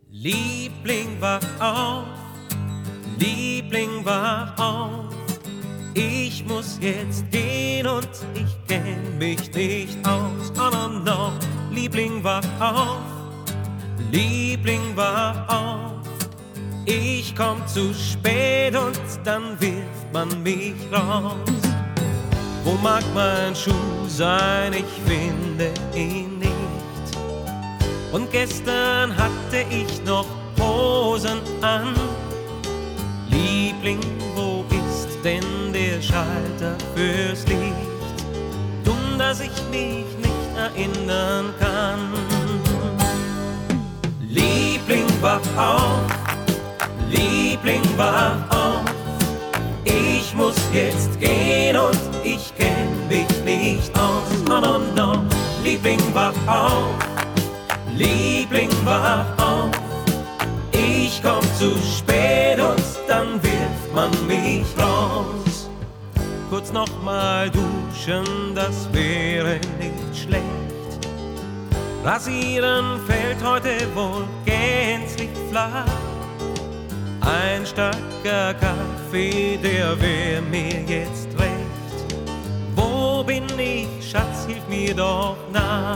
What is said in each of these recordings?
Liebling, wach auf, Liebling, wach auf. Ich muss jetzt gehen und ich kenn mich nicht aus. Oh no, no. Liebling, wach auf, Liebling, wach auf. Ich komm zu spät und dann wirft man mich raus. Wo mag mein Schuh sein? Ich finde ihn nicht. Und gestern hatte ich noch Hosen an. Liebling, wo ist denn der Schalter fürs Licht? Dumm, dass ich mich nicht erinnern kann. Liebling, wach auf, Liebling, wach auf. Ich muss jetzt gehen und ich kenn mich nicht aus. Oh no, no. Liebling, wach auf, Liebling, wach auf. Ich komm zu spät und dann wirft man mich raus. Kurz noch mal duschen, das wäre nicht schlecht. Rasieren fällt heute wohl gänzlich flach. Ein starker Kaffee, der wär mir jetzt recht. Wo bin ich, Schatz, hilf mir doch nach.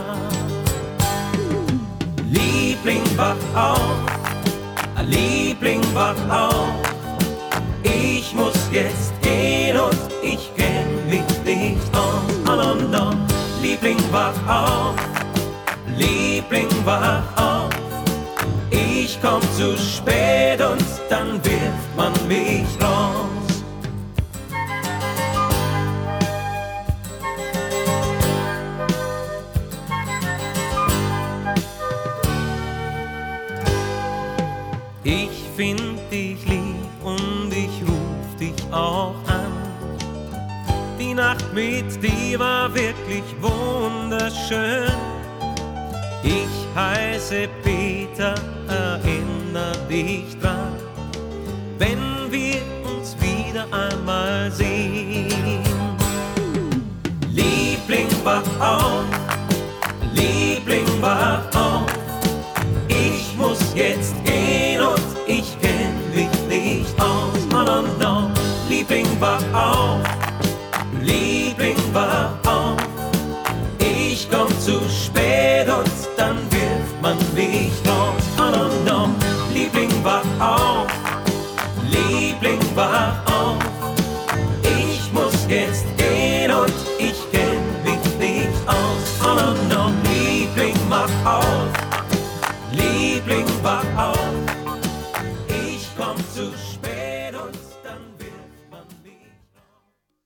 Liebling, wach auf, Liebling, wach auf. Ich muss jetzt gehen und ich kenn mich nicht aus. Oh no, no. Liebling, wach auf, Liebling, wach auf. Ich komm zu spät und dann wirft man mich raus. Ich find dich lieb und ich ruf dich auch an. Die Nacht mit dir war wirklich wunderschön. Ich heiße Peter, erinner dich dran, wenn wir uns wieder einmal sehen. Liebling, wach auf, Liebling, wach auf. Ich muss jetzt gehen und ich kenn mich nicht aus. Oh no, no. Liebling, wach auf, Liebling, wach auf. Ich komm zu spät und dann wirft man mich raus. Oh no, no. Liebling, wach auf, Liebling, wach auf. Ich muss jetzt gehen und ich kenn mich nicht aus. Oh no, no. Liebling, wach auf.